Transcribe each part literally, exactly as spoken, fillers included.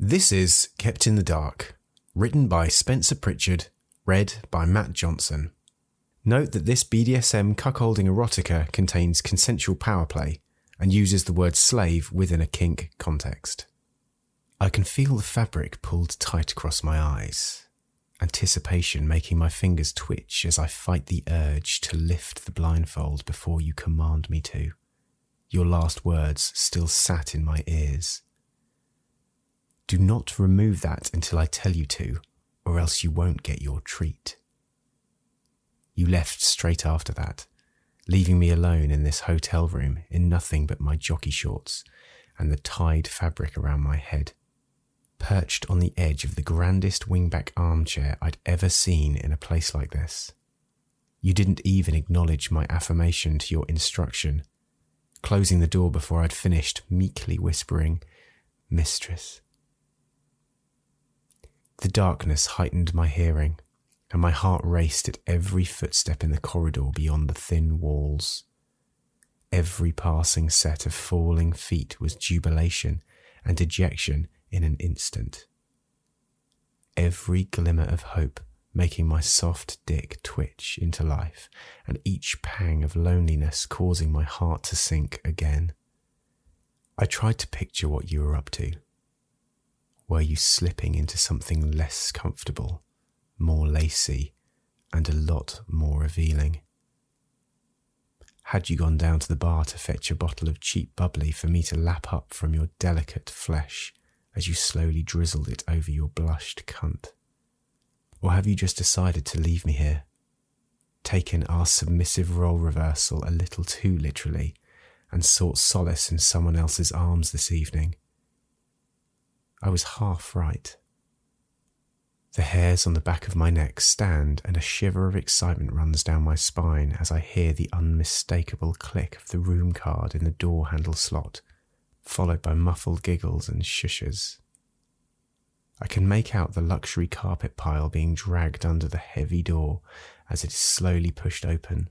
This is Kept in the Dark, written by Spencer Pritchard, read by Matt Johnson. Note that this B D S M cuckolding erotica contains consensual power play and uses the word slave within a kink context. I can feel the fabric pulled tight across my eyes, anticipation making my fingers twitch as I fight the urge to lift the blindfold before you command me to. Your last words still sat in my ears. Do not remove that until I tell you to, or else you won't get your treat. You left straight after that, leaving me alone in this hotel room in nothing but my jockey shorts and the tied fabric around my head, perched on the edge of the grandest wingback armchair I'd ever seen in a place like this. You didn't even acknowledge my affirmation to your instruction, closing the door before I'd finished, meekly whispering, "Mistress." The darkness heightened my hearing, and my heart raced at every footstep in the corridor beyond the thin walls. Every passing set of falling feet was jubilation and dejection in an instant. Every glimmer of hope making my soft dick twitch into life, and each pang of loneliness causing my heart to sink again. I tried to picture what you were up to. Were you slipping into something less comfortable, more lacy, and a lot more revealing? Had you gone down to the bar to fetch a bottle of cheap bubbly for me to lap up from your delicate flesh as you slowly drizzled it over your blushed cunt? Or have you just decided to leave me here, taken our submissive role reversal a little too literally, and sought solace in someone else's arms this evening? I was half right. The hairs on the back of my neck stand and a shiver of excitement runs down my spine as I hear the unmistakable click of the room card in the door handle slot, followed by muffled giggles and shushes. I can make out the luxury carpet pile being dragged under the heavy door as it is slowly pushed open.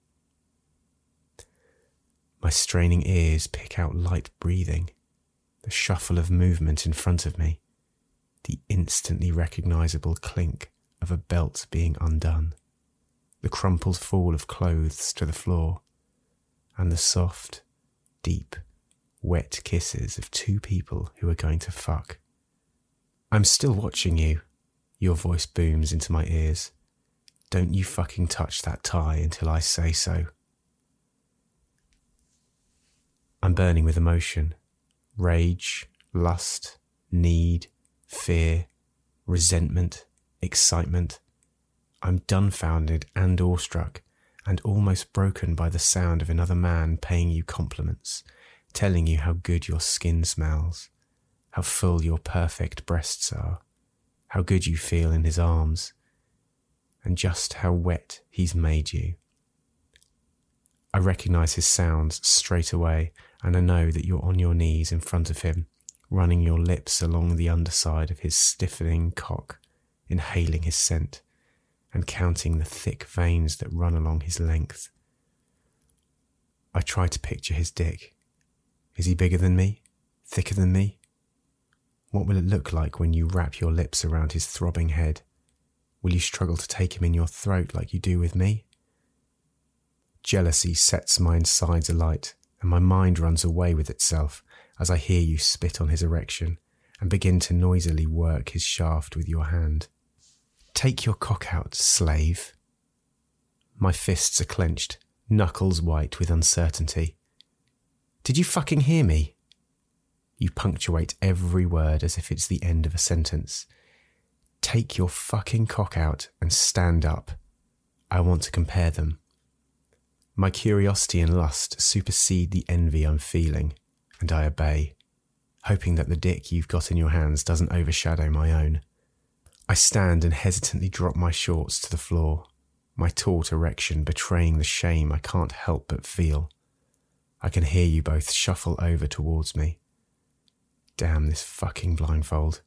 My straining ears pick out light breathing, the shuffle of movement in front of me, the instantly recognisable clink of a belt being undone, the crumpled fall of clothes to the floor, and the soft, deep, wet kisses of two people who are going to fuck. "I'm still watching you," your voice booms into my ears. "Don't you fucking touch that tie until I say so." I'm burning with emotion. Rage, lust, need, fear, resentment, excitement. I'm dumbfounded and awestruck, and almost broken by the sound of another man paying you compliments, telling you how good your skin smells, how full your perfect breasts are, how good you feel in his arms, and just how wet he's made you. I recognise his sounds straight away, and I know that you're on your knees in front of him, running your lips along the underside of his stiffening cock, inhaling his scent, and counting the thick veins that run along his length. I try to picture his dick. Is he bigger than me? Thicker than me? What will it look like when you wrap your lips around his throbbing head? Will you struggle to take him in your throat like you do with me? Jealousy sets my insides alight, and my mind runs away with itself as I hear you spit on his erection and begin to noisily work his shaft with your hand. "Take your cock out, slave." My fists are clenched, knuckles white with uncertainty. "Did you fucking hear me?" You punctuate every word as if it's the end of a sentence. "Take your fucking cock out and stand up. I want to compare them." My curiosity and lust supersede the envy I'm feeling, and I obey, hoping that the dick you've got in your hands doesn't overshadow my own. I stand and hesitantly drop my shorts to the floor, my taut erection betraying the shame I can't help but feel. I can hear you both shuffle over towards me. Damn this fucking blindfold.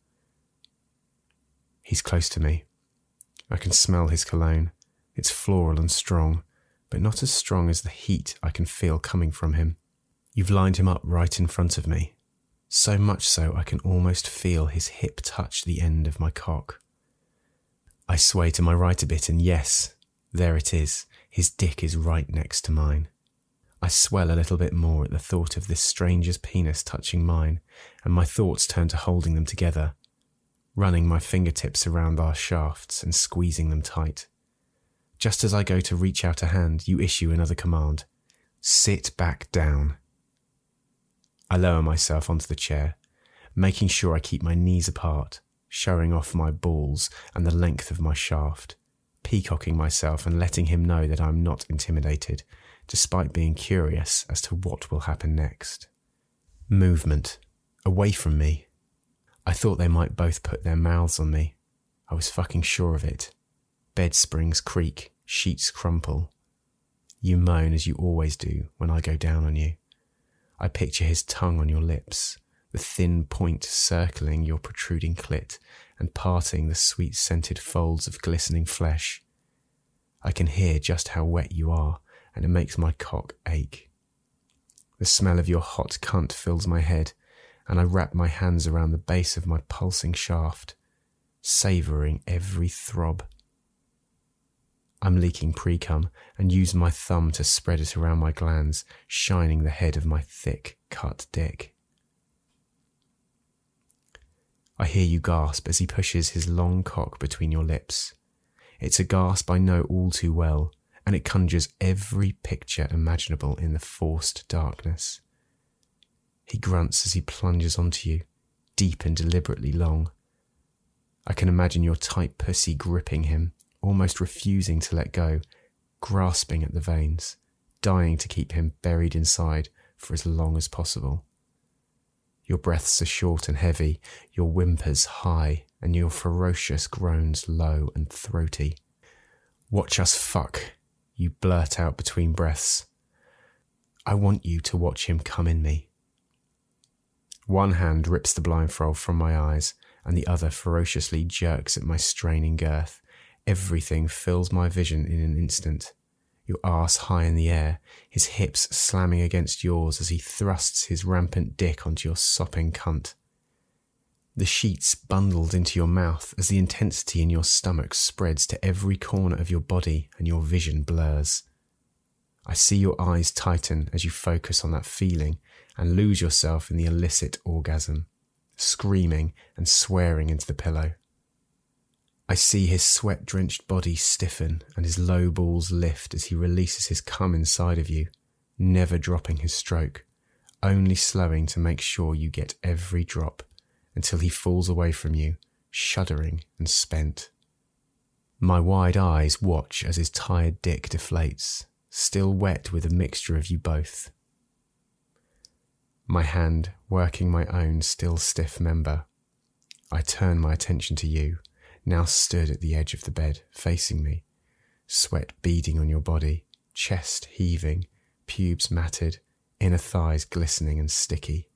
He's close to me. I can smell his cologne. It's floral and strong, but not as strong as the heat I can feel coming from him. You've lined him up right in front of me. So much so I can almost feel his hip touch the end of my cock. I sway to my right a bit and yes, there it is. His dick is right next to mine. I swell a little bit more at the thought of this stranger's penis touching mine, and my thoughts turn to holding them together, running my fingertips around our shafts and squeezing them tight. Just as I go to reach out a hand, you issue another command. Sit back down. I lower myself onto the chair, making sure I keep my knees apart, showing off my balls and the length of my shaft, peacocking myself and letting him know that I'm not intimidated, despite being curious as to what will happen next. Movement. Away from me. I thought they might both put their mouths on me. I was fucking sure of it. Bed springs creak, sheets crumple. You moan as you always do when I go down on you. I picture his tongue on your lips, the thin point circling your protruding clit and parting the sweet-scented folds of glistening flesh. I can hear just how wet you are, and it makes my cock ache. The smell of your hot cunt fills my head, and I wrap my hands around the base of my pulsing shaft, savouring every throb. I'm leaking pre-cum and use my thumb to spread it around my glands, shining the head of my thick, cut dick. I hear you gasp as he pushes his long cock between your lips. It's a gasp I know all too well, and it conjures every picture imaginable in the forced darkness. He grunts as he plunges onto you, deep and deliberately long. I can imagine your tight pussy gripping him, almost refusing to let go, grasping at the veins, dying to keep him buried inside for as long as possible. Your breaths are short and heavy, your whimpers high, and your ferocious groans low and throaty. Watch us fuck, you blurt out between breaths. I want you to watch him come in me. One hand rips the blindfold from my eyes, and the other ferociously jerks at my straining girth. Everything fills my vision in an instant. Your arse high in the air, his hips slamming against yours as he thrusts his rampant dick onto your sopping cunt. The sheets bundled into your mouth as the intensity in your stomach spreads to every corner of your body and your vision blurs. I see your eyes tighten as you focus on that feeling and lose yourself in the illicit orgasm, screaming and swearing into the pillow. I see his sweat-drenched body stiffen and his low balls lift as he releases his cum inside of you, never dropping his stroke, only slowing to make sure you get every drop until he falls away from you, shuddering and spent. My wide eyes watch as his tired dick deflates, still wet with a mixture of you both. My hand working my own still stiff member. I turn my attention to you, now stood at the edge of the bed, facing me, sweat beading on your body, chest heaving, pubes matted, inner thighs glistening and sticky.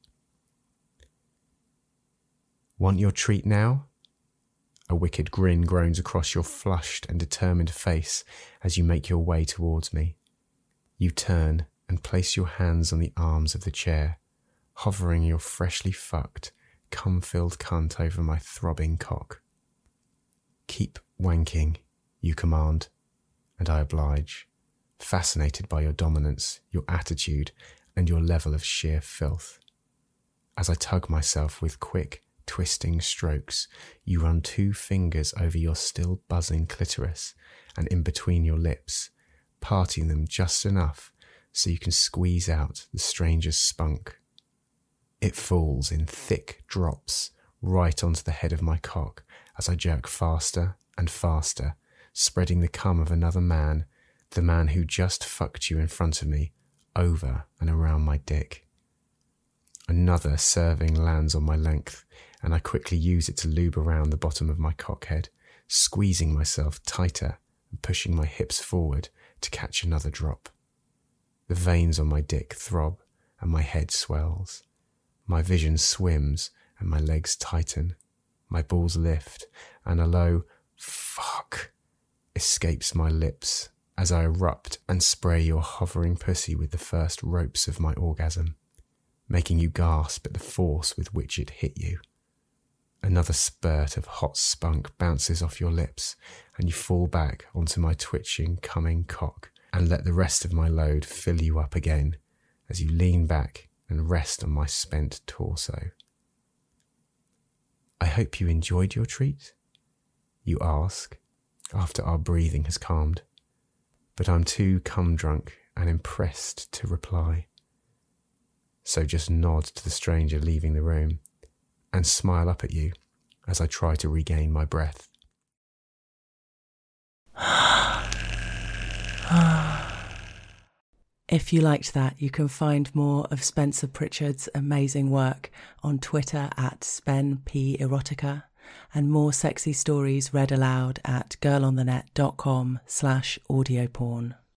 Want your treat now? A wicked grin groans across your flushed and determined face as you make your way towards me. You turn and place your hands on the arms of the chair, hovering your freshly fucked, cum-filled cunt over my throbbing cock. Keep wanking, you command, and I oblige, fascinated by your dominance, your attitude, and your level of sheer filth. As I tug myself with quick, twisting strokes, you run two fingers over your still buzzing clitoris and in between your lips, parting them just enough so you can squeeze out the stranger's spunk. It falls in thick drops right onto the head of my cock as I jerk faster and faster, spreading the cum of another man, the man who just fucked you in front of me, over and around my dick. Another serving lands on my length, and I quickly use it to lube around the bottom of my cockhead, squeezing myself tighter and pushing my hips forward to catch another drop. The veins on my dick throb and my head swells. My vision swims and my legs tighten. My balls lift and a low fuck escapes my lips as I erupt and spray your hovering pussy with the first ropes of my orgasm. making you gasp at the force with which it hit you. Another spurt of hot spunk bounces off your lips, and you fall back onto my twitching, coming cock and let the rest of my load fill you up again as you lean back and rest on my spent torso. I hope you enjoyed your treat, you ask, after our breathing has calmed, but I'm too cum-drunk and impressed to reply. So just nod to the stranger leaving the room and smile up at you as I try to regain my breath. If you liked that, you can find more of Spencer Pritchard's amazing work on Twitter at SpenPerotica, and more sexy stories read aloud at girlonthenet.com slash audioporn.